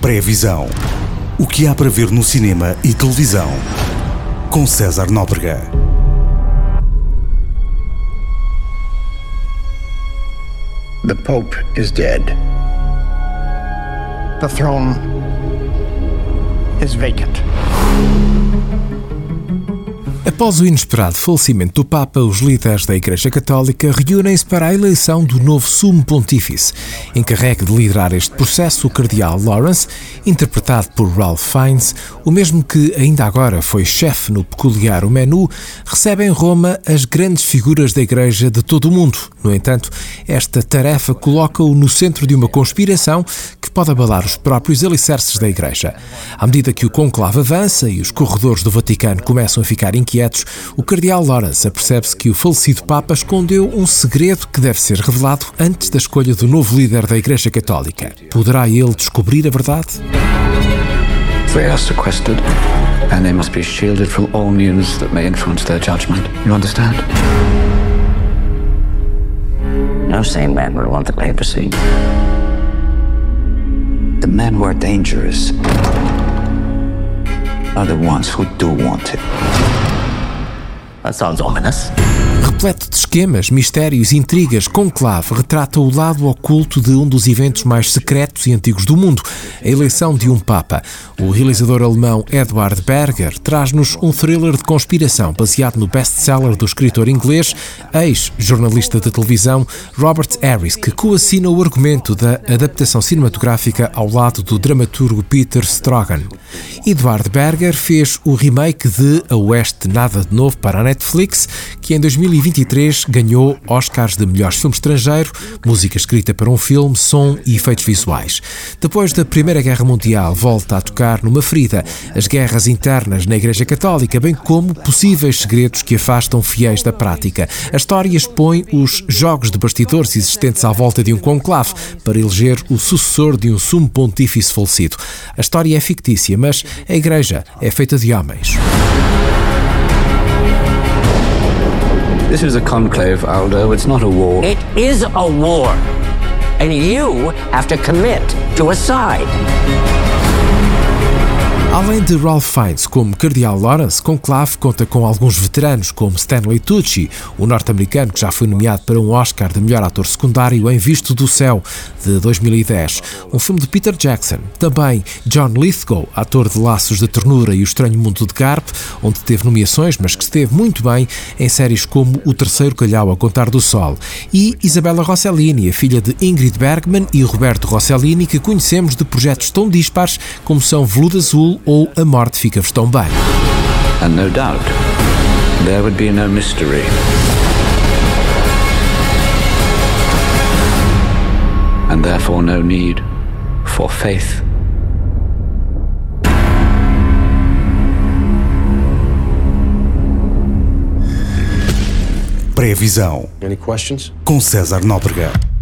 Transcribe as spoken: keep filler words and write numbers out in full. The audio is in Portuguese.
Pré-visão. O que há para ver no cinema e televisão. Com César Nóbrega. The Pope is dead. The throne is vacant. Após o inesperado falecimento do Papa, os líderes da Igreja Católica reúnem-se para a eleição do novo Sumo Pontífice. Encarregue de liderar este processo o Cardeal Lawrence, interpretado por Ralph Fiennes, o mesmo que ainda agora foi chefe no peculiar O Menu, recebe em Roma as grandes figuras da Igreja de todo o mundo. No entanto, esta tarefa coloca-o no centro de uma conspiração que pode abalar os próprios alicerces da Igreja. À medida que o conclave avança e os corredores do Vaticano começam a ficar inquietos, o Cardeal Lawrence apercebe-se que o falecido Papa escondeu um segredo que deve ser revelado antes da escolha do novo líder da Igreja Católica. Poderá ele descobrir a verdade? They are sequestered, and they must be shielded from all news that may influence their judgment. You understand? No sane man would want the papacy. The men who are dangerous are the ones who do want it. That sounds ominous. Repleto de esquemas, mistérios e intrigas, Conclave retrata o lado oculto de um dos eventos mais secretos e antigos do mundo, a eleição de um Papa. O realizador alemão Edward Berger traz-nos um thriller de conspiração baseado no best-seller do escritor inglês, ex-jornalista de televisão Robert Harris, que coassina o argumento da adaptação cinematográfica ao lado do dramaturgo Peter Straughan. Edward Berger fez o remake de A Oeste Nada de Novo para a Netflix, que em dois mil e vinte e três ganhou Oscars de melhor filme estrangeiro, música escrita para um filme, som e efeitos visuais. Depois da Primeira Guerra Mundial, volta a tocar numa ferida, as guerras internas na Igreja Católica, bem como possíveis segredos que afastam fiéis da prática. A história expõe os jogos de bastidores existentes à volta de um conclave para eleger o sucessor de um sumo pontífice falecido. A história é fictícia, mas a Igreja é feita de homens. This is a conclave, Aldo. It's not a war. It is a war. And you have to commit to a side. Além de Ralph Fiennes como Cardeal Lawrence, Conclave conta com alguns veteranos como Stanley Tucci, o norte-americano que já foi nomeado para um Oscar de melhor ator secundário em Visto do Céu, de dois mil e dez, um filme de Peter Jackson. Também John Lithgow, ator de Laços de Ternura e O Estranho Mundo de Garp, onde teve nomeações, mas que esteve muito bem em séries como O Terceiro Calhau a Contar do Sol. E Isabella Rossellini, a filha de Ingrid Bergman e Roberto Rossellini, que conhecemos de projetos tão dispares como são Veludo Azul ou A Morte Fica-vos Tão Bem. And no doubt, there would be no mystery. And therefore no need for faith. Pré-visão. Any questions? Com César Nóbrega.